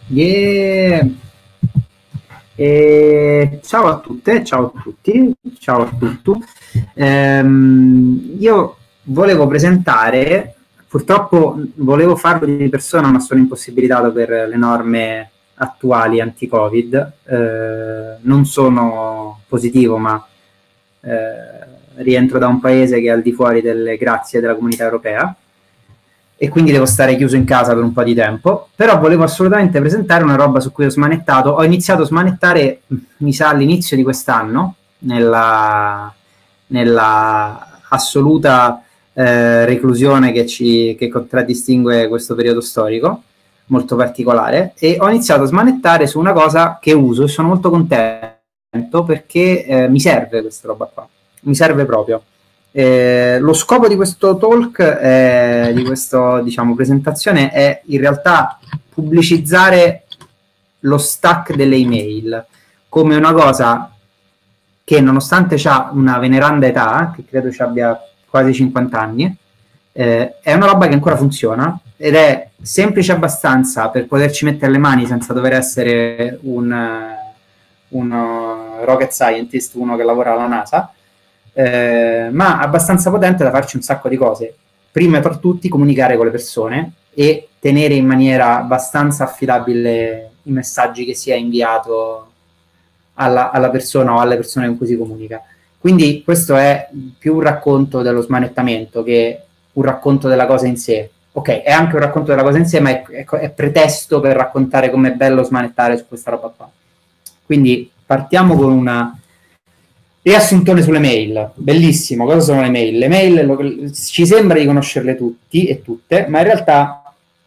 Yeah. Ciao a tutte, ciao a tutti, ciao a tutti. Io volevo presentare, purtroppo volevo farlo di persona, ma sono impossibilitato per le norme attuali anti-Covid. Non sono positivo, ma rientro da un paese che è al di fuori delle grazie della comunità europea e quindi devo stare chiuso in casa per un po' di tempo, però volevo assolutamente presentare una roba su cui ho smanettato. Ho iniziato a smanettare, mi sa, all'inizio di quest'anno, nella assoluta reclusione che contraddistingue questo periodo storico, molto particolare, e ho iniziato a smanettare su una cosa che uso e sono molto contento perché mi serve questa roba qua, mi serve proprio. Lo scopo di questo talk, di questa diciamo, presentazione, è in realtà pubblicizzare lo stack delle email come una cosa che, nonostante ha una veneranda età, che credo ci abbia quasi 50 anni, è una roba che ancora funziona ed è semplice abbastanza per poterci mettere le mani senza dover essere un rocket scientist, uno che lavora alla NASA, ma abbastanza potente da farci un sacco di cose. Prima tra tutti comunicare con le persone e tenere in maniera abbastanza affidabile i messaggi che si è inviato alla persona o alle persone con cui si comunica. Quindi questo è più un racconto dello smanettamento che un racconto della cosa in sé. Ok, è anche un racconto della cosa in sé, ma è pretesto per raccontare com'è bello smanettare su questa roba qua. Quindi partiamo con una riassuntone sulle mail. Bellissimo, cosa sono le mail? Le mail ci sembra di conoscerle tutti e tutte, ma in realtà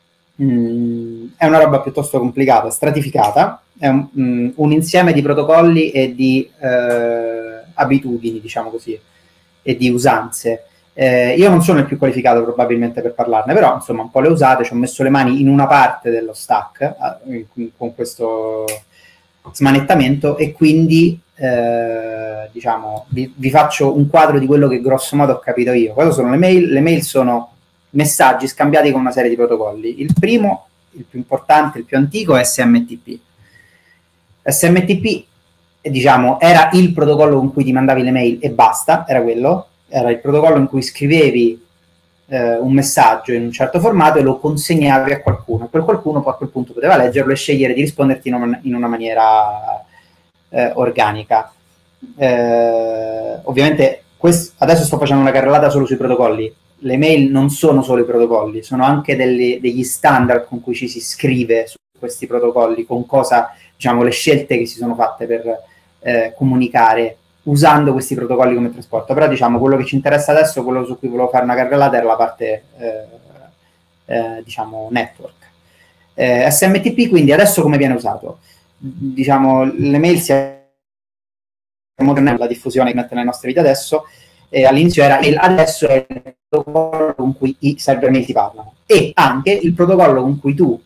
è una roba piuttosto complicata, stratificata, è un insieme di protocolli e di abitudini, diciamo così, e di usanze. Io non sono il più qualificato probabilmente per parlarne, però insomma un po' le ho usate, ci ho messo le mani in una parte dello stack con questo smanettamento e quindi diciamo vi faccio un quadro di quello che grosso modo ho capito io. Cosa sono le mail? Le mail sono messaggi scambiati con una serie di protocolli. Il primo, il più importante, il più antico è SMTP. SMTP diciamo era il protocollo con cui ti mandavi le mail e basta, era quello, era il protocollo in cui scrivevi un messaggio in un certo formato e lo consegnavi a qualcuno, e quel qualcuno poi a quel punto poteva leggerlo e scegliere di risponderti in una maniera organica. Ovviamente adesso sto facendo una carrellata solo sui protocolli. Le mail non sono solo i protocolli, sono anche degli standard con cui ci si scrive su questi protocolli, con cosa, diciamo, le scelte che si sono fatte per comunicare usando questi protocolli come trasporto. Però diciamo quello che ci interessa adesso, quello su cui volevo fare una carrellata, era la parte diciamo network. SMTP quindi adesso come viene usato? Diciamo le mail si è moderna la diffusione che mette nelle nostre vite adesso, all'inizio era mail, adesso è il protocollo con cui i server mail ti parlano e anche il protocollo con cui tu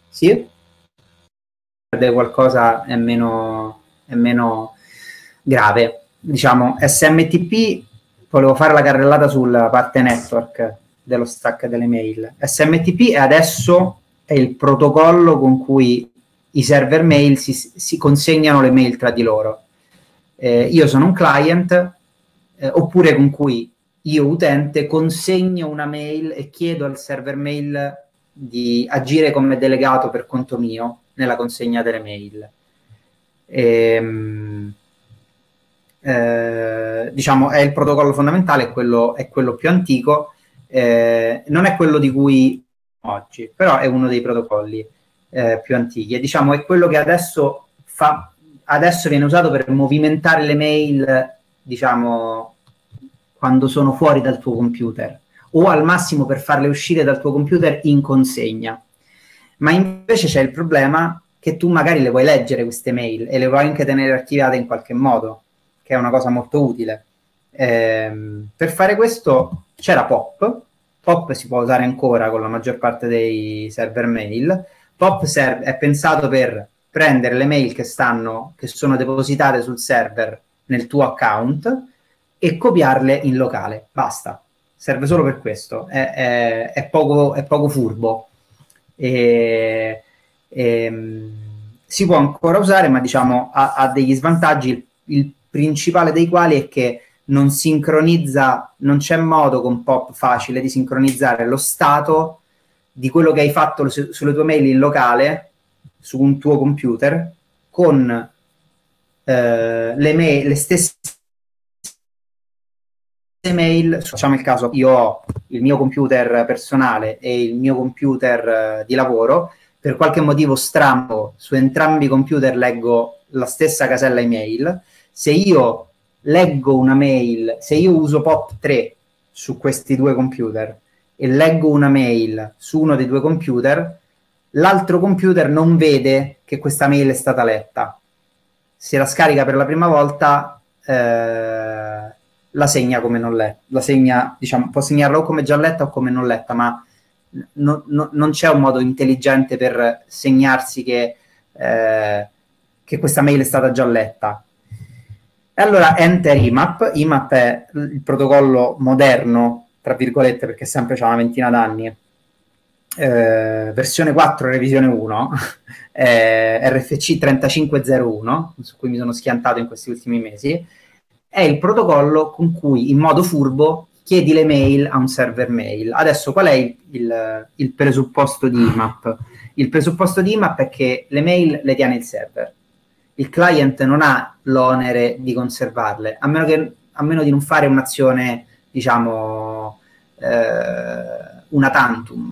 qualcosa è meno grave. Diciamo SMTP, volevo fare la carrellata sulla parte network dello stack delle mail. SMTP adesso è il protocollo con cui i server mail si consegnano le mail tra di loro. Io sono un client, oppure con cui io utente consegno una mail e chiedo al server mail di agire come delegato per conto mio nella consegna delle mail. Diciamo è il protocollo fondamentale, è quello più antico, non è quello di cui oggi, però è uno dei protocolli più antichi e diciamo è quello che adesso viene usato per movimentare le mail, diciamo, quando sono fuori dal tuo computer o al massimo per farle uscire dal tuo computer in consegna. Ma invece c'è il problema che tu magari le vuoi leggere queste mail e le vuoi anche tenere archiviate in qualche modo, che è una cosa molto utile. Per fare questo c'era POP. POP si può usare ancora con la maggior parte dei server mail. POP è pensato per prendere le mail che sono depositate sul server nel tuo account e copiarle in locale. Basta. Serve solo per questo. È poco furbo. Si può ancora usare, ma diciamo ha degli svantaggi, il principale dei quali è che non sincronizza, non c'è modo con POP facile di sincronizzare lo stato di quello che hai fatto sulle tue mail in locale su un tuo computer con le stesse mail. Facciamo il caso, io ho il mio computer personale e il mio computer di lavoro, per qualche motivo strano su entrambi i computer leggo la stessa casella email. Se io leggo una mail, se io uso POP3 su questi due computer e leggo una mail su uno dei due computer, l'altro computer non vede che questa mail è stata letta. Se la scarica per la prima volta la segna come non letta, la segna, diciamo, può segnarla o come già letta o come non letta, ma non c'è un modo intelligente per segnarsi che questa mail è stata già letta. E allora enter IMAP. IMAP è il protocollo moderno, tra virgolette, perché sempre c'ha una ventina d'anni, versione 4, revisione 1, RFC 3501, su cui mi sono schiantato in questi ultimi mesi. È il protocollo con cui, in modo furbo, chiedi le mail a un server mail. Adesso, qual è il presupposto di IMAP? Il presupposto di IMAP è che le mail le tiene il server. Il client non ha l'onere di conservarle, a meno di non fare un'azione, diciamo, una tantum.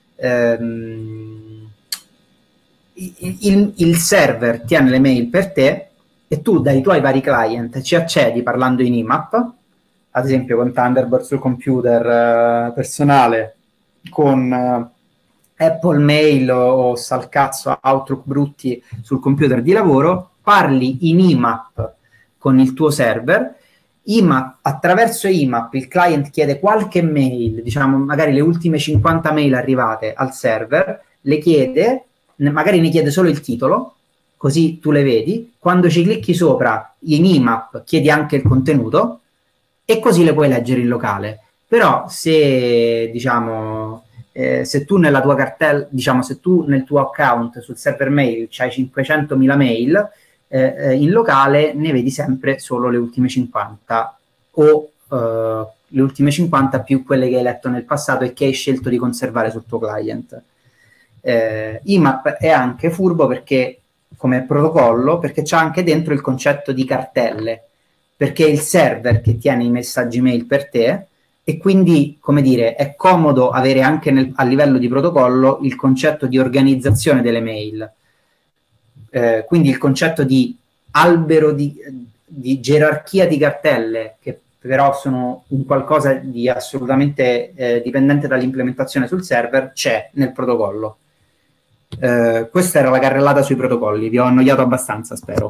Il server tiene le mail per te e tu dai tuoi vari client ci accedi parlando in IMAP, ad esempio con Thunderbird sul computer personale, con Apple Mail o salcazzo Outlook brutti sul computer di lavoro, parli in IMAP con il tuo server. Attraverso IMAP il client chiede qualche mail, diciamo magari le ultime 50 mail arrivate al server, le chiede, magari ne chiede solo il titolo, così tu le vedi. Quando ci clicchi sopra in IMAP chiedi anche il contenuto e così le puoi leggere in locale. Però se, diciamo, se tu nella tua cartella, diciamo, se tu nel tuo account sul server mail c'hai 500.000 mail, in locale ne vedi sempre solo le ultime 50 o le ultime 50 più quelle che hai letto nel passato e che hai scelto di conservare sul tuo client. IMAP è anche furbo perché, come protocollo, perché c'ha anche dentro il concetto di cartelle, perché è il server che tiene i messaggi mail per te e quindi, come dire, è comodo avere anche a livello di protocollo il concetto di organizzazione delle mail. Quindi il concetto di albero di gerarchia di cartelle, che però sono un qualcosa di assolutamente dipendente dall'implementazione sul server, c'è nel protocollo. Questa era la carrellata sui protocolli, vi ho annoiato abbastanza, spero.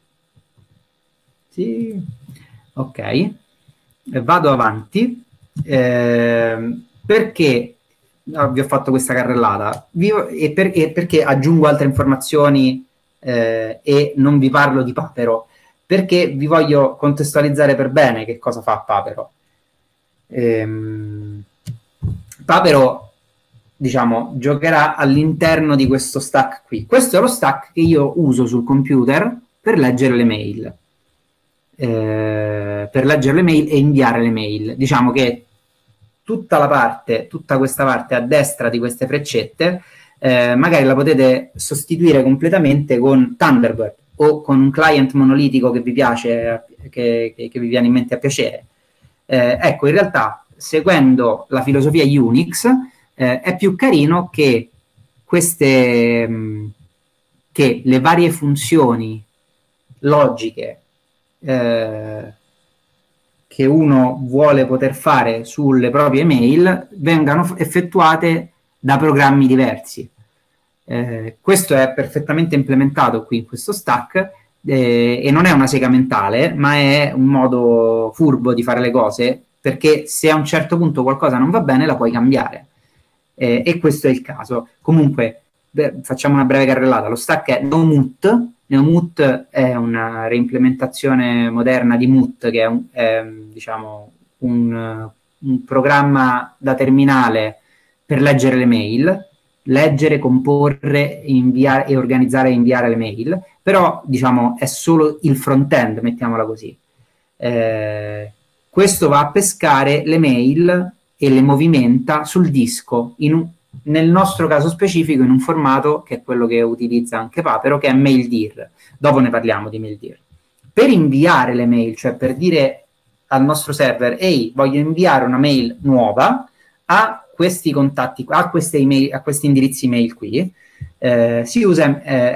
Sì, ok, vado avanti perché vi ho fatto questa carrellata perché aggiungo altre informazioni e non vi parlo di Papero, perché vi voglio contestualizzare per bene che cosa fa Papero. Papero, diciamo, giocherà all'interno di questo stack qui. Questo è lo stack che io uso sul computer per leggere le mail. Per leggere le mail e inviare le mail. Diciamo che tutta questa parte a destra di queste freccette magari la potete sostituire completamente con Thunderbird o con un client monolitico che vi piace, che vi viene in mente a piacere. Ecco, in realtà, seguendo la filosofia Unix, è più carino che che le varie funzioni logiche che uno vuole poter fare sulle proprie mail vengano effettuate da programmi diversi. Questo è perfettamente implementato qui in questo stack e non è una sega mentale, ma è un modo furbo di fare le cose, perché se a un certo punto qualcosa non va bene la puoi cambiare, e questo è il caso. Comunque facciamo una breve carrellata. Lo stack è NoMut. NeoMut è una reimplementazione moderna di Mut, che è diciamo un programma da terminale per leggere le mail. leggere, comporre, inviare e organizzare e inviare le mail, però diciamo è solo il front-end, mettiamola così. Questo va a pescare le mail e le movimenta sul disco, nel nostro caso specifico in un formato che è quello che utilizza anche Papero, che è MailDir. Dopo ne parliamo di MailDir. Per inviare le mail, cioè per dire al nostro server, ehi, voglio inviare una mail nuova a questi contatti, a queste email, a questi indirizzi email qui, si usa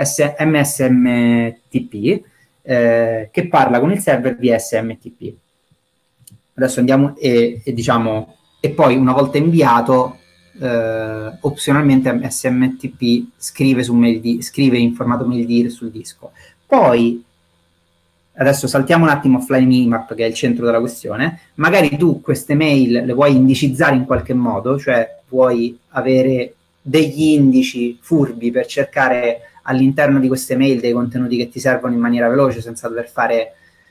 MSMTP, che parla con il server di SMTP. Adesso andiamo diciamo, e poi una volta inviato, opzionalmente SMTP scrive in formato MailDir sul disco. Poi adesso saltiamo un attimo offline IMAP, che è il centro della questione. Magari tu queste mail le vuoi indicizzare in qualche modo, cioè vuoi avere degli indici furbi per cercare all'interno di queste mail dei contenuti che ti servono in maniera veloce, senza dover fare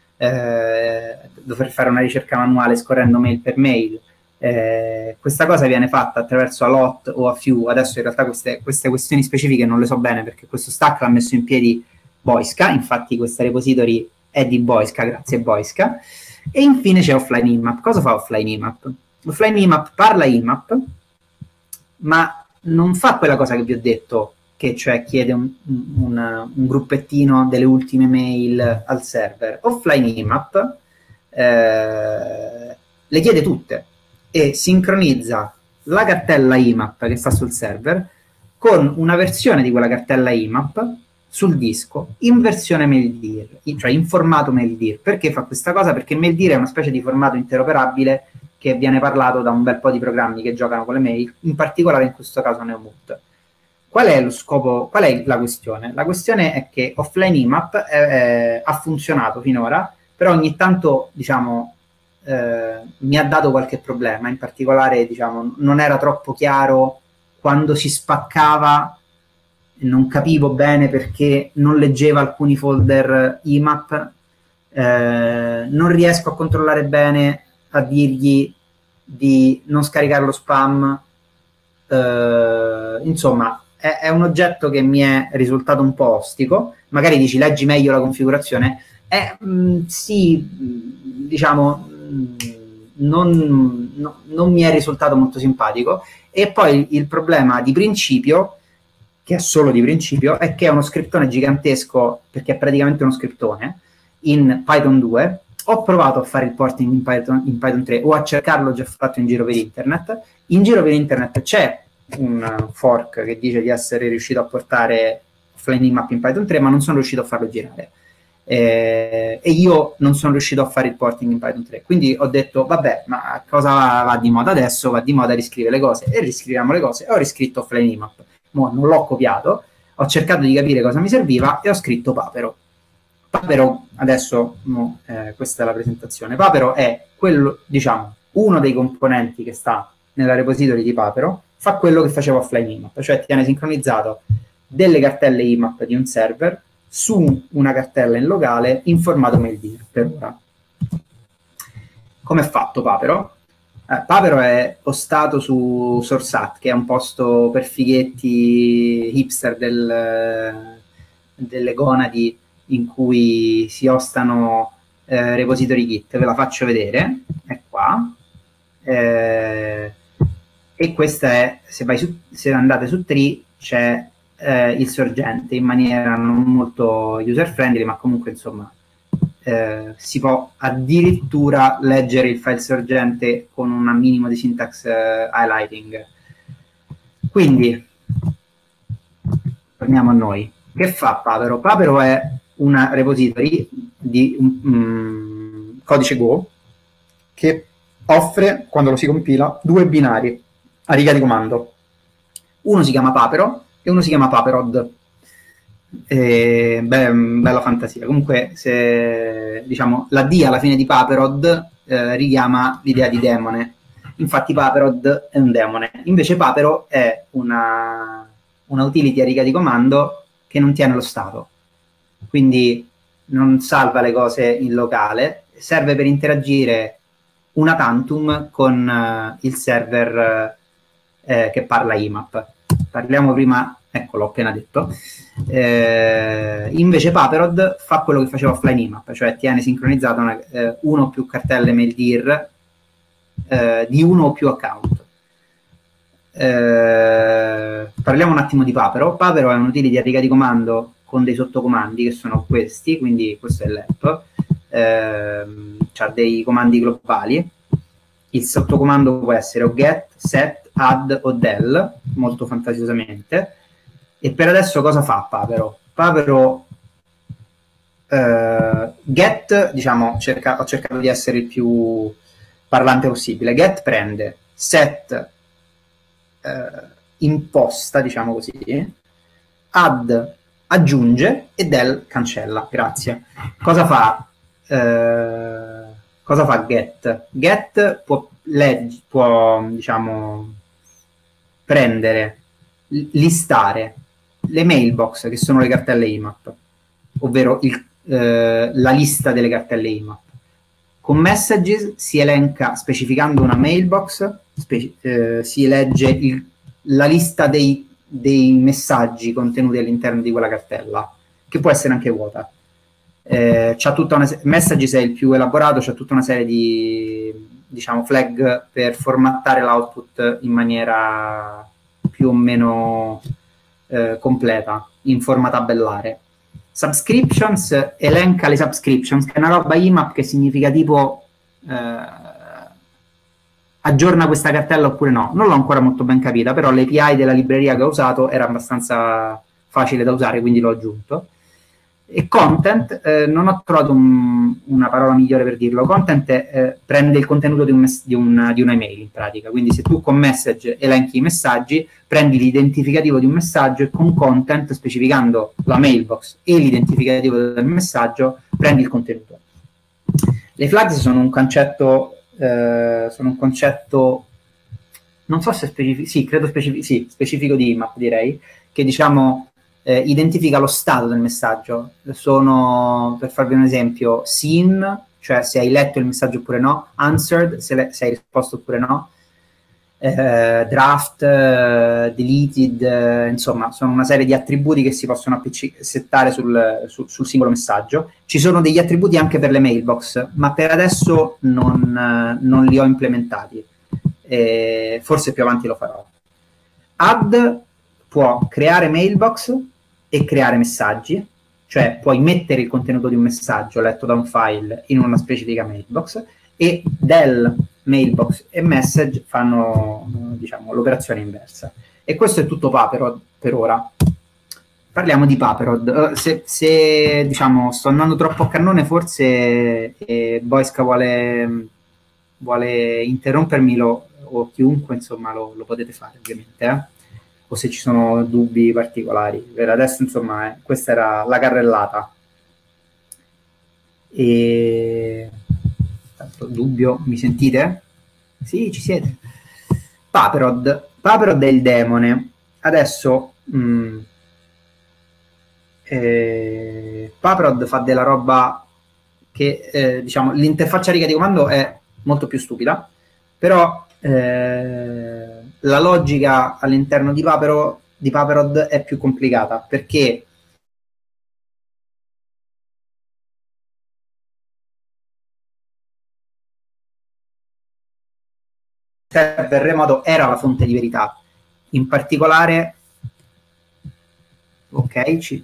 una ricerca manuale scorrendo mail per mail. Questa cosa viene fatta attraverso a lot o a few. Adesso in realtà queste questioni specifiche non le so bene, perché questo stack l'ha messo in piedi Boiska, infatti questa repository è di Boiska, grazie Boiska. E infine c'è offline IMAP. Cosa fa offline IMAP? Offline IMAP parla IMAP, ma non fa quella cosa che vi ho detto, che cioè chiede un gruppettino delle ultime mail al server. Offline IMAP le chiede tutte e sincronizza la cartella IMAP che sta sul server con una versione di quella cartella IMAP sul disco in versione MailDir, cioè in formato MailDir. Perché fa questa cosa? Perché MailDir è una specie di formato interoperabile che viene parlato da un bel po' di programmi che giocano con le mail, in particolare in questo caso Neomut. Qual è lo scopo? Qual è la questione? La questione è che offline IMAP ha funzionato finora, però ogni tanto, diciamo, mi ha dato qualche problema. In particolare, diciamo, non era troppo chiaro quando si spaccava, non capivo bene perché non leggeva alcuni folder IMAP, non riesco a controllare bene, a dirgli di non scaricare lo spam, insomma è un oggetto che mi è risultato un po' ostico. Magari dici leggi meglio la configurazione, sì, diciamo non mi è risultato molto simpatico. E poi il problema di principio, che è solo di principio, è che è uno scriptone gigantesco, perché è praticamente uno scriptone in Python 2. Ho provato a fare il porting in Python 3 o a cercarlo già fatto in giro per internet. In giro per internet c'è un fork che dice di essere riuscito a portare offline IMAP in Python 3, ma non sono riuscito a farlo girare. E io non sono riuscito a fare il porting in Python 3, quindi ho detto vabbè, ma cosa va di moda adesso? Va di moda riscrivere le cose, e riscriviamo le cose, e ho riscritto offline IMAP. Non l'ho copiato, ho cercato di capire cosa mi serviva e ho scritto Papero. Papero, adesso questa è la presentazione. Papero è quello, diciamo, uno dei componenti che sta nella repository di Papero, fa quello che faceva offline IMAP, cioè tiene sincronizzato delle cartelle IMAP di un server su una cartella in locale in formato MailDir per ora. Come è fatto Papero? Papero è postato su Sorsat, che è un posto per fighetti hipster delle gonadi, in cui si ostano repository Git. Ve la faccio vedere, è qua. E questa è, se andate su Tree, c'è il sorgente in maniera non molto user friendly, ma comunque insomma si può addirittura leggere il file sorgente con un minimo di syntax highlighting. Quindi torniamo a noi. Che fa Papero? Papero è una repository di codice Go che offre, quando lo si compila, due binari a riga di comando. Uno si chiama Papero e uno si chiama Paperod. Bella fantasia. Comunque, se diciamo la D alla fine di Paperod richiama l'idea di demone. Infatti Paperod è un demone. Invece Papero è una utility a riga di comando che non tiene lo stato, quindi non salva le cose in locale, serve per interagire una tantum con il server che parla IMAP. parliamo prima, ecco, l'ho appena detto. Invece Paperod fa quello che faceva offline IMAP, cioè tiene sincronizzata uno o più cartelle mail dir di uno o più account. Parliamo un attimo di Papero. Papero è un utility a riga di comando con dei sottocomandi che sono questi, quindi questo è l'app, c'ha dei comandi globali. Il sottocomando può essere o get, set, add o del, molto fantasiosamente. E per adesso cosa fa Papero? Papero get, diciamo, ho cercato di essere il più parlante possibile. Get prende, set imposta, diciamo così, add aggiunge e del cancella. Grazie. Cosa fa get? Get può diciamo prendere, listare le mailbox che sono le cartelle IMAP, ovvero la lista delle cartelle IMAP. Con messages si elenca, specificando una mailbox, si legge la lista dei messaggi contenuti all'interno di quella cartella, che può essere anche vuota. C'ha tutta una messages è il più elaborato, c'è tutta una serie di, diciamo, flag per formattare l'output in maniera più o meno completa, in forma tabellare. Subscriptions elenca le subscriptions, che è una roba IMAP che significa tipo aggiorna questa cartella oppure no. Non l'ho ancora molto ben capita, però l'API della libreria che ho usato era abbastanza facile da usare, quindi l'ho aggiunto. E content, non ho trovato una parola migliore per dirlo. Content prende il contenuto di un'email in pratica, quindi se tu con message elenchi i messaggi, prendi l'identificativo di un messaggio e con content, specificando la mailbox e l'identificativo del messaggio, prendi il contenuto. Le flags sono un concetto, non so se specifico, sì, credo specifico di IMAP, direi, che diciamo identifica lo stato del messaggio. Sono, per farvi un esempio, seen, cioè se hai letto il messaggio oppure no, answered, se hai risposto oppure no, draft, deleted, insomma, sono una serie di attributi che si possono settare sul singolo messaggio. Ci sono degli attributi anche per le mailbox, ma per adesso non li ho implementati. Forse più avanti lo farò. Add può creare mailbox e creare messaggi, cioè puoi mettere il contenuto di un messaggio letto da un file in una specifica mailbox, e del mailbox e message fanno, diciamo, l'operazione inversa. E questo è tutto Paperod per ora. Parliamo di Paperod. Se diciamo sto andando troppo a cannone, forse Boisca vuole interrompermi, o chiunque, insomma, lo potete fare, ovviamente, o se ci sono dubbi particolari. Per adesso, insomma, questa era la carrellata. E tanto dubbio, mi sentite? Sì, ci siete. Paperod è il demone. Adesso Paperod fa della roba che, diciamo, l'interfaccia riga di comando è molto più stupida, però la logica all'interno di Paperod è più complicata, perché server remoto era la fonte di verità. In particolare, ok,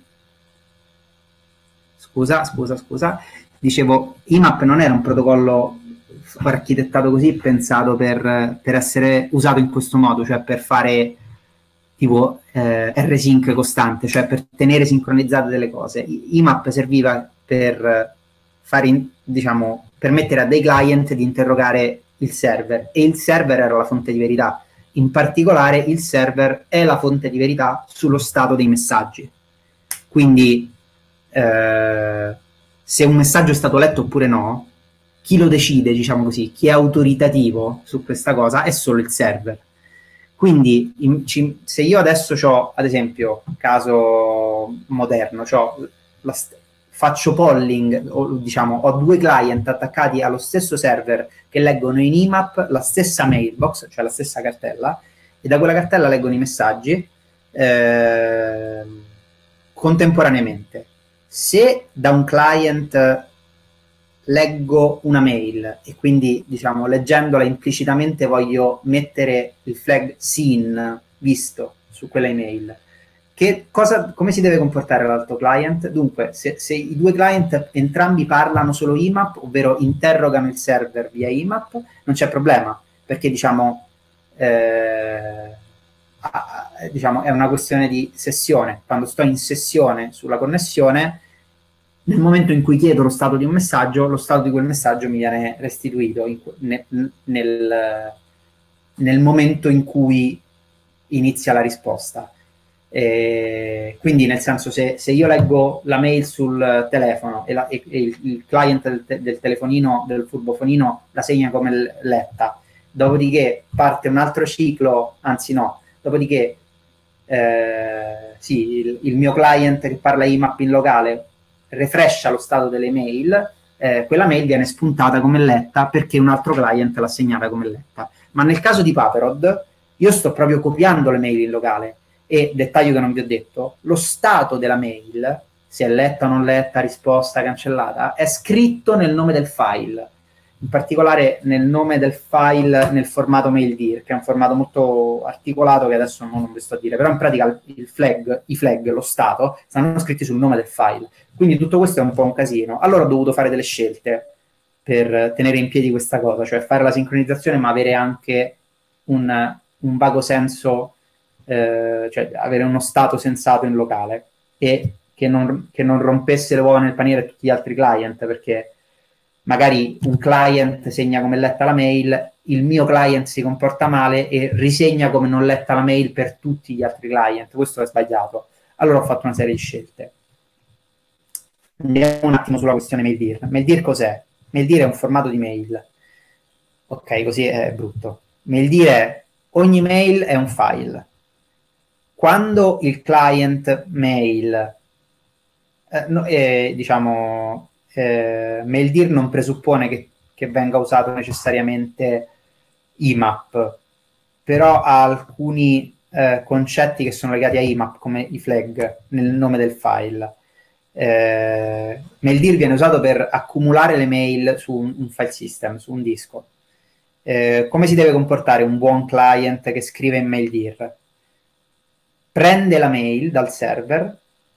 scusa, dicevo, IMAP non era un protocollo architettato così, pensato per essere usato in questo modo, cioè per fare tipo rsync costante, cioè per tenere sincronizzate delle cose. IMAP serviva per diciamo, permettere a dei client di interrogare il server, e il server era la fonte di verità. In particolare il server è la fonte di verità sullo stato dei messaggi. Quindi se un messaggio è stato letto oppure no, chi lo decide, diciamo così, chi è autoritativo su questa cosa è solo il server. Quindi se io adesso ho, ad esempio, caso moderno, faccio polling, o diciamo ho due client attaccati allo stesso server che leggono in IMAP la stessa mailbox, cioè la stessa cartella, e da quella cartella leggono i messaggi, contemporaneamente. Se da un client leggo una mail e quindi, diciamo, leggendola implicitamente voglio mettere il flag seen, visto, su quella email, come si deve comportare l'altro client? Dunque, se i due client entrambi parlano solo IMAP, ovvero interrogano il server via IMAP, non c'è problema, perché diciamo è una questione di sessione. Quando sto in sessione sulla connessione, nel momento in cui chiedo lo stato di un messaggio, lo stato di quel messaggio mi viene restituito nel momento in cui inizia la risposta. Quindi, nel senso, se io leggo la mail sul telefono e il client del telefonino, del furbofonino, la segna come letta, dopodiché parte un altro ciclo, anzi no, dopodiché il mio client che parla IMAP in locale refrescia lo stato delle mail, quella mail viene spuntata come letta perché un altro client l'ha segnata come letta. Ma nel caso di Paperod io sto proprio copiando le mail in locale e, dettaglio che non vi ho detto, lo stato della mail, se è letta o non letta, risposta, cancellata, è scritto nel nome del file, in particolare nel nome del file nel formato MailDir, che è un formato molto articolato che adesso non vi sto a dire, però in pratica i flag, lo stato, stanno scritti sul nome del file. Quindi tutto questo è un po' un casino. Allora ho dovuto fare delle scelte per tenere in piedi questa cosa, cioè fare la sincronizzazione ma avere anche un vago senso, cioè avere uno stato sensato in locale e che non rompesse le uova nel paniere a tutti gli altri client, perché magari un client segna come letta la mail, il mio client si comporta male e risegna come non letta la mail per tutti gli altri client. Questo è sbagliato. Allora ho fatto una serie di scelte. Andiamo un attimo sulla questione MailDir. MailDir cos'è? MailDir è un formato di mail. Ok, così è brutto. MailDir è ogni mail è un file. Quando il client mail, MailDir non presuppone che venga usato necessariamente IMAP, però ha alcuni concetti che sono legati a IMAP, come i flag nel nome del file. MailDir viene usato per accumulare le mail su un file system, su un disco. Come si deve comportare un buon client che scrive in MailDir? Prende la mail dal server,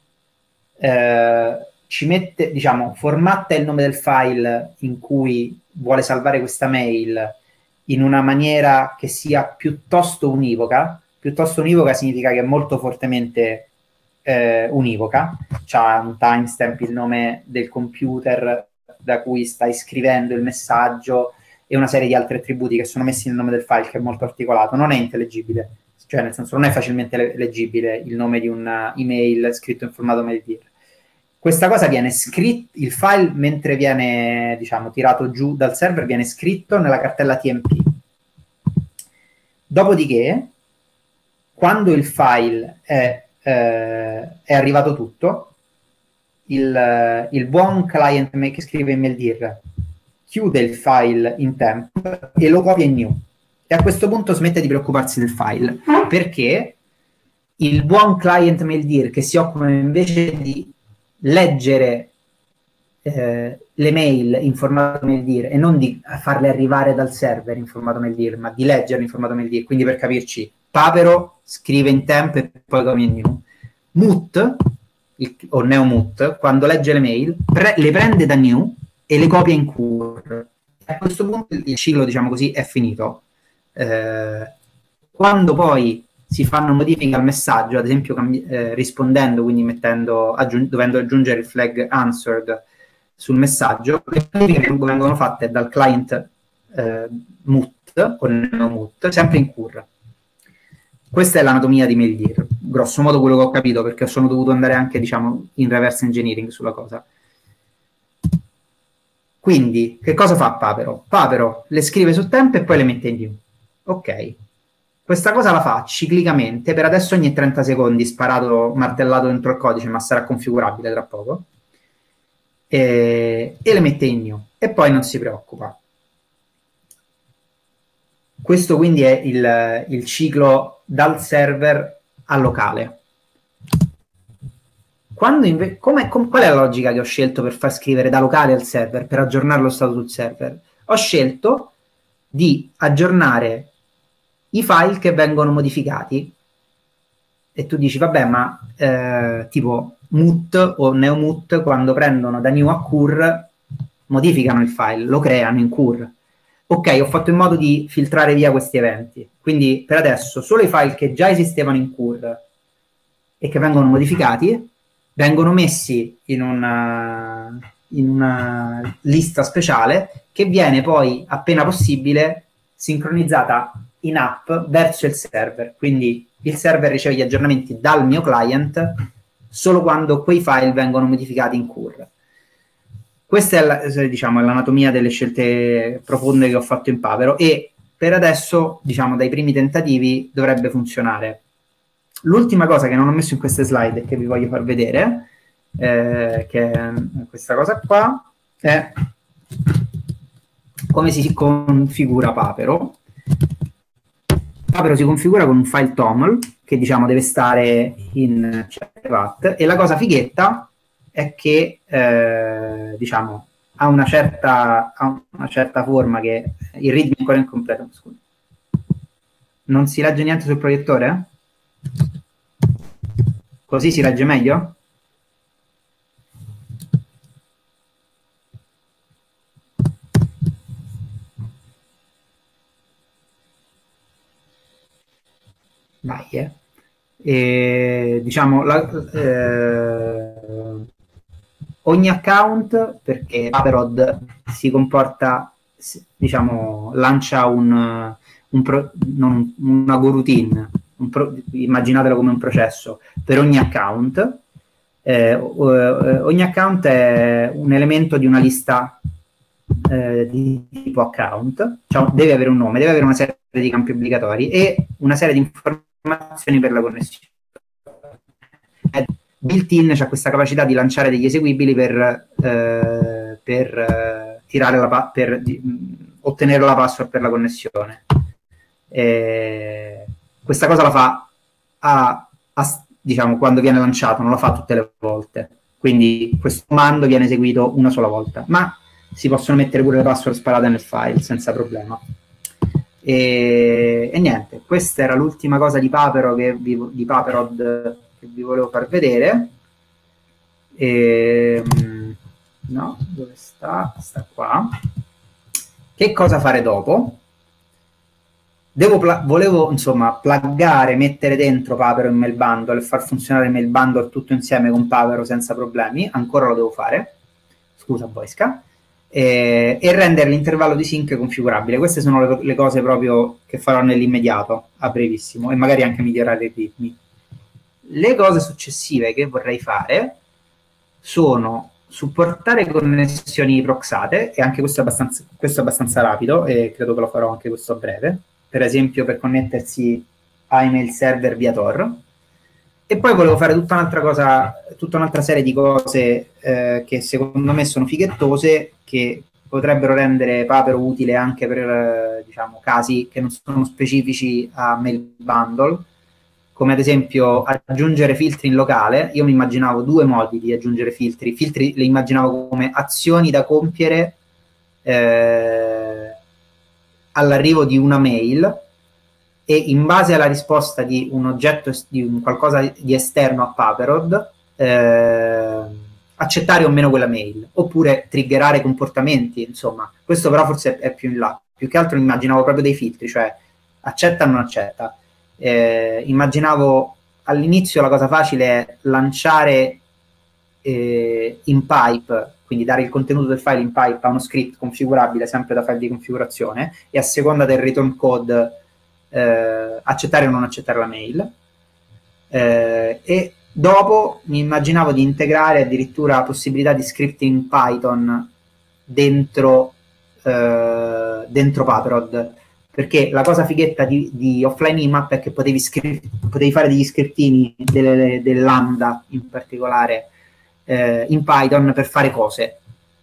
ci mette, diciamo, formatta il nome del file in cui vuole salvare questa mail in una maniera che sia piuttosto univoca. Piuttosto univoca significa che è molto fortemente univoca, c'ha un timestamp, il nome del computer da cui stai scrivendo il messaggio e una serie di altri attributi che sono messi nel nome del file, che è molto articolato, non è intellegibile, cioè nel senso non è facilmente leggibile il nome di una email scritto in formato MailDir. Questa cosa viene scritto, il file mentre viene, diciamo, tirato giù dal server viene scritto nella cartella TMP. Dopodiché, quando il file è arrivato tutto, il buon client che scrive in MailDir chiude il file in temp e lo copia in new. E a questo punto smette di preoccuparsi del file, perché il buon client MailDir che si occupa invece di leggere le mail in formato MailDir e non di farle arrivare dal server in formato MailDir, ma di leggerle in formato MailDir. Quindi, per capirci, Papero scrive in temp e poi copia in new. Mut o NeoMut, quando legge le mail, le prende da new e le copia in cur. A questo punto il ciclo, diciamo così, è finito. Quando poi si fanno modifiche al messaggio, ad esempio rispondendo, quindi dovendo aggiungere il flag answered sul messaggio, le modifiche vengono fatte dal client mut o NeoMut, sempre in cur. Questa è l'anatomia di MailDir, grosso modo quello che ho capito, perché sono dovuto andare anche, diciamo, in reverse engineering sulla cosa. Quindi, che cosa fa Papero? Papero le scrive su temp e poi le mette in new. Ok. Questa cosa la fa ciclicamente, per adesso ogni 30 secondi, sparato, martellato dentro il codice, ma sarà configurabile tra poco, e le mette in new. E poi non si preoccupa. Questo quindi è il ciclo dal server a locale. Qual è la logica che ho scelto per far scrivere da locale al server, per aggiornare lo stato sul server? Ho scelto di aggiornare i file che vengono modificati. E tu dici, vabbè, ma tipo mut o neomut, quando prendono da new a cur, modificano il file, lo creano in cur. Ok, ho fatto in modo di filtrare via questi eventi. Quindi per adesso solo i file che già esistevano in cur e che vengono modificati vengono messi in una lista speciale che viene poi, appena possibile, sincronizzata in app verso il server. Quindi il server riceve gli aggiornamenti dal mio client solo quando quei file vengono modificati in cur. Questa è diciamo, l'anatomia delle scelte profonde che ho fatto in Papero e per adesso, diciamo, dai primi tentativi dovrebbe funzionare. L'ultima cosa che non ho messo in queste slide e che vi voglio far vedere, che è questa cosa qua, è come si configura Papero. Papero si configura con un file TOML che diciamo deve stare in ChatPath e la cosa fighetta è che diciamo ha una certa forma che il readme è ancora incompleto. Scusa. Non si legge niente sul proiettore? Così si legge meglio? Vai, E, diciamo, ogni account, perché Paperod si comporta, diciamo, lancia una go-routine, immaginatelo come un processo, per ogni account. Ogni account è un elemento di una lista di tipo account, cioè deve avere un nome, deve avere una serie di campi obbligatori e una serie di informazioni per la connessione. Built-in c'è questa capacità di lanciare degli eseguibili per tirare per ottenere la password per la connessione. Questa cosa la fa diciamo, quando viene lanciato, non la fa tutte le volte. Quindi questo comando viene eseguito una sola volta, ma si possono mettere pure le password sparate nel file senza problema. E niente, questa era l'ultima cosa di Paperod che vi volevo far vedere. No, dove sta? Sta qua. Che cosa fare dopo? Volevo insomma pluggare, mettere dentro Papero in Mail Bundle e far funzionare Mail Bundle tutto insieme con Papero senza problemi. Ancora lo devo fare. Scusa, Boisca. E rendere l'intervallo di sync configurabile. Queste sono le cose proprio che farò nell'immediato, a brevissimo, e magari anche migliorare i ritmi. Le cose successive che vorrei fare sono supportare connessioni proxate, e anche questo è abbastanza rapido, e credo che lo farò anche questo a breve, per esempio per connettersi a email server via Tor. E poi volevo fare tutta un'altra serie di cose che secondo me sono fighettose, che potrebbero rendere Papero utile anche per diciamo, casi che non sono specifici a Mail Bundle, come ad esempio aggiungere filtri in locale. Io mi immaginavo due modi di aggiungere filtri. Filtri li immaginavo come azioni da compiere all'arrivo di una mail, e in base alla risposta di un oggetto, di un qualcosa di esterno a Paperod, accettare o meno quella mail, oppure triggerare comportamenti, insomma. Questo però forse è più in là. Più che altro immaginavo proprio dei filtri, cioè accetta o non accetta. Immaginavo all'inizio la cosa facile è lanciare in pipe, quindi dare il contenuto del file in pipe a uno script configurabile sempre da file di configurazione, e a seconda del return code accettare o non accettare la mail. E dopo mi immaginavo di integrare addirittura la possibilità di scripting Python dentro Paperod, perché la cosa fighetta di Offline Imap è che potevi fare degli scriptini del lambda in particolare in Python per fare cose.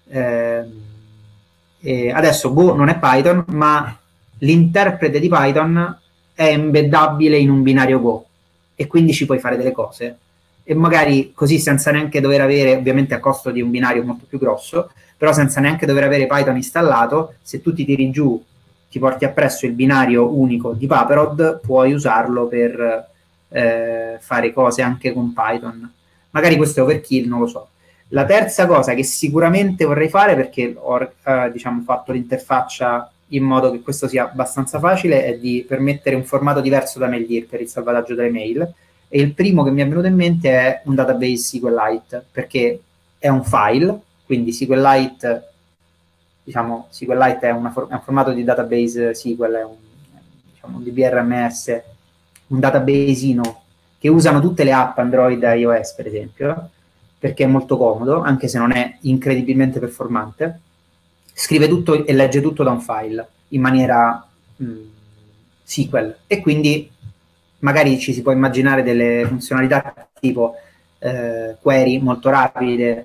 Adesso non è Python, ma l'interprete di Python è embeddabile in un binario Go, e quindi ci puoi fare delle cose. E magari così, senza neanche dover avere, ovviamente a costo di un binario molto più grosso, però senza neanche dover avere Python installato, se tu ti tiri giù, ti porti appresso il binario unico di Paperod, puoi usarlo per fare cose anche con Python. Magari questo è overkill, non lo so. La terza cosa che sicuramente vorrei fare, perché ho diciamo, fatto l'interfaccia in modo che questo sia abbastanza facile, è di permettere un formato diverso da MailDir per il salvataggio delle mail. E il primo che mi è venuto in mente è un database SQLite, perché è un file, quindi SQLite, diciamo, SQLite è un formato di database SQL, è diciamo, un DBRMS, un databasino che usano tutte le app Android e iOS, per esempio, perché è molto comodo, anche se non è incredibilmente performante. Scrive tutto e legge tutto da un file in maniera SQL, e quindi magari ci si può immaginare delle funzionalità tipo query molto rapide,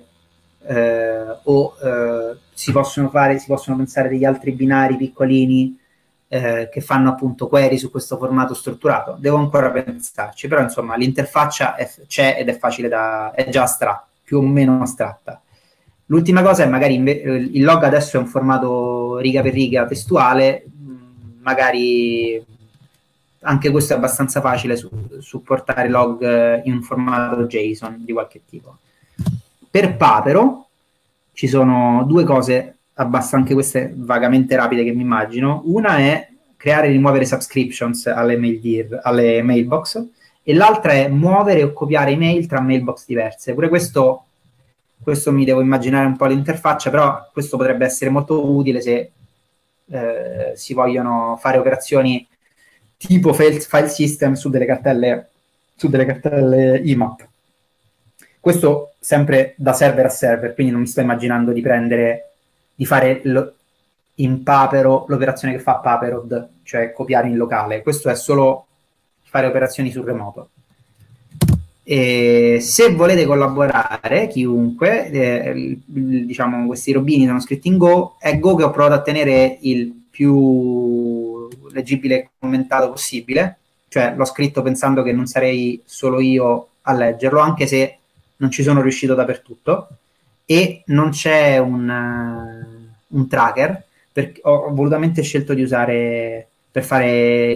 si possono pensare degli altri binari piccolini che fanno appunto query su questo formato strutturato. Devo ancora pensarci, però insomma l'interfaccia c'è ed è facile è già astratta, più o meno astratta. L'ultima cosa è magari il log adesso è un formato riga per riga testuale, magari anche questo è abbastanza facile supportare log in un formato JSON di qualche tipo. Per Papero ci sono due cose abbastanza, anche queste vagamente rapide, che mi immagino. Una è creare e rimuovere subscriptions alle mailbox, e l'altra è muovere o copiare email tra mailbox diverse. Pure questo mi devo immaginare un po' l'interfaccia, però questo potrebbe essere molto utile se si vogliono fare operazioni tipo file system su delle cartelle IMAP. Questo sempre da server a server, quindi non mi sto immaginando di fare in Papero l'operazione che fa Paperod, cioè copiare in locale. Questo è solo fare operazioni sul remoto. E se volete collaborare, chiunque, diciamo, questi robini sono scritti in Go, è Go che ho provato a tenere il più leggibile e commentato possibile, cioè l'ho scritto pensando che non sarei solo io a leggerlo, anche se non ci sono riuscito dappertutto, e non c'è un tracker, perché ho volutamente scelto di usare, per fare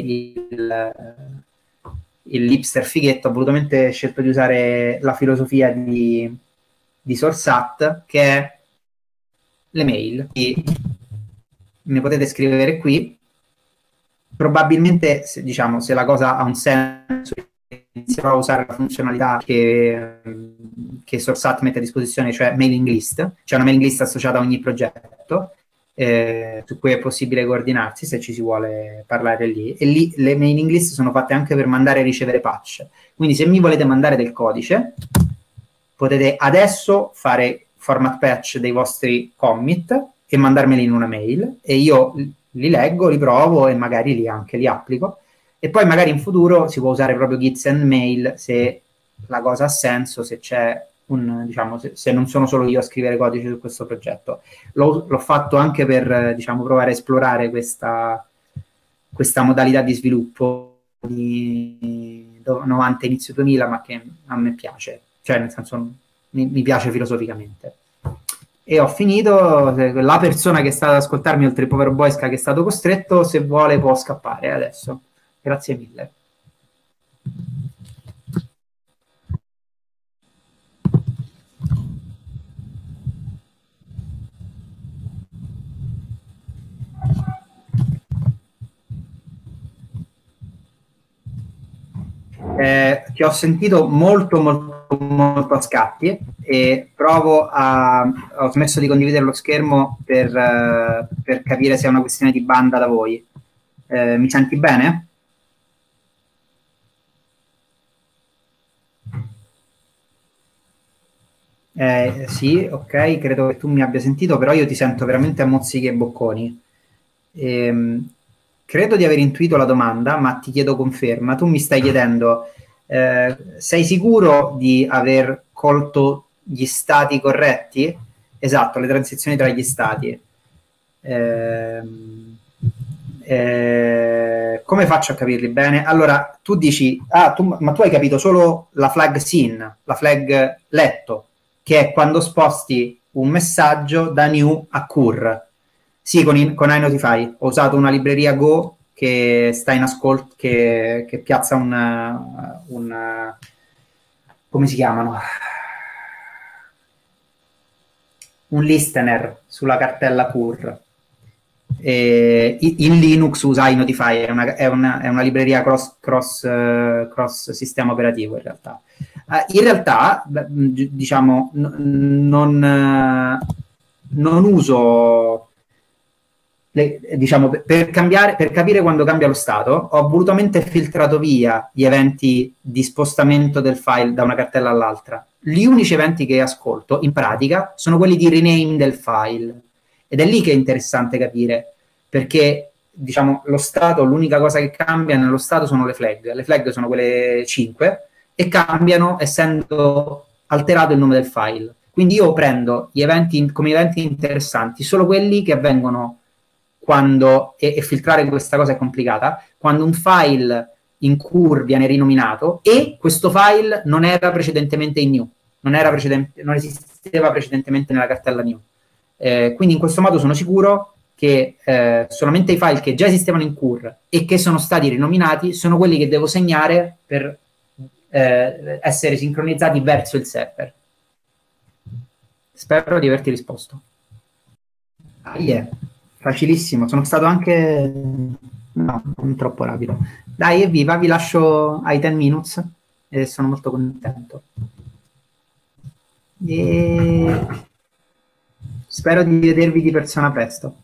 il hipster fighetto, ho volutamente scelto di usare la filosofia di Sorsat, che è le mail. E mi potete scrivere qui. Probabilmente, se la cosa ha un senso, inizierò a usare la funzionalità che Sorsat mette a disposizione, cioè mailing list, cioè una mailing list associata a ogni progetto, su cui è possibile coordinarsi se ci si vuole parlare lì. E lì le mailing list sono fatte anche per mandare e ricevere patch. Quindi se mi volete mandare del codice, potete adesso fare format patch dei vostri commit e mandarmeli in una mail, e io li leggo, li provo e magari li applico. E poi magari in futuro si può usare proprio Git Send Mail se la cosa ha senso, se c'è diciamo, se non sono solo io a scrivere codice su questo progetto. L'ho fatto anche per, diciamo, provare a esplorare questa modalità di sviluppo di 90 inizio 2000, ma che a me piace, cioè nel senso mi piace filosoficamente. E ho finito. La persona che è stata ad ascoltarmi, oltre il povero Boisca che è stato costretto, se vuole può scappare adesso. Grazie mille. Ti ho sentito molto molto molto a scatti, e ho smesso di condividere lo schermo per capire se è una questione di banda da voi. Mi senti bene? Sì, ok, credo che tu mi abbia sentito, però io ti sento veramente a mozzichi e bocconi. Credo di aver intuito la domanda, ma ti chiedo conferma. Tu mi stai chiedendo, sei sicuro di aver colto gli stati corretti? Esatto, le transizioni tra gli stati. come faccio a capirli bene? Allora, tu dici, ma tu hai capito solo la flag seen, la flag letto, che è quando sposti un messaggio da new a cur. Sì, con iNotify ho usato una libreria Go che sta in ascolto, che piazza come si chiamano? Un listener sulla cartella cur. In Linux usa iNotify, è una libreria cross sistema operativo in realtà. In realtà, diciamo, non uso, diciamo, per capire quando cambia lo stato, ho volutamente filtrato via gli eventi di spostamento del file da una cartella all'altra. Gli unici eventi che ascolto, in pratica, sono quelli di rename del file. Ed è lì che è interessante capire, perché diciamo lo stato, l'unica cosa che cambia nello stato sono le flag. Le flag sono quelle 5 e cambiano essendo alterato il nome del file. Quindi io prendo gli eventi come eventi interessanti, solo quelli che avvengono quando, e filtrare questa cosa è complicata, quando un file in cur viene rinominato e questo file non era precedentemente in new, non esisteva precedentemente nella cartella new. Quindi in questo modo sono sicuro che solamente i file che già esistevano in cur e che sono stati rinominati sono quelli che devo segnare per essere sincronizzati verso il server. Spero di averti risposto. Facilissimo, sono stato anche non troppo rapido. Dai, evviva, vi lascio ai 10 minutes e sono molto contento. E spero di vedervi di persona presto.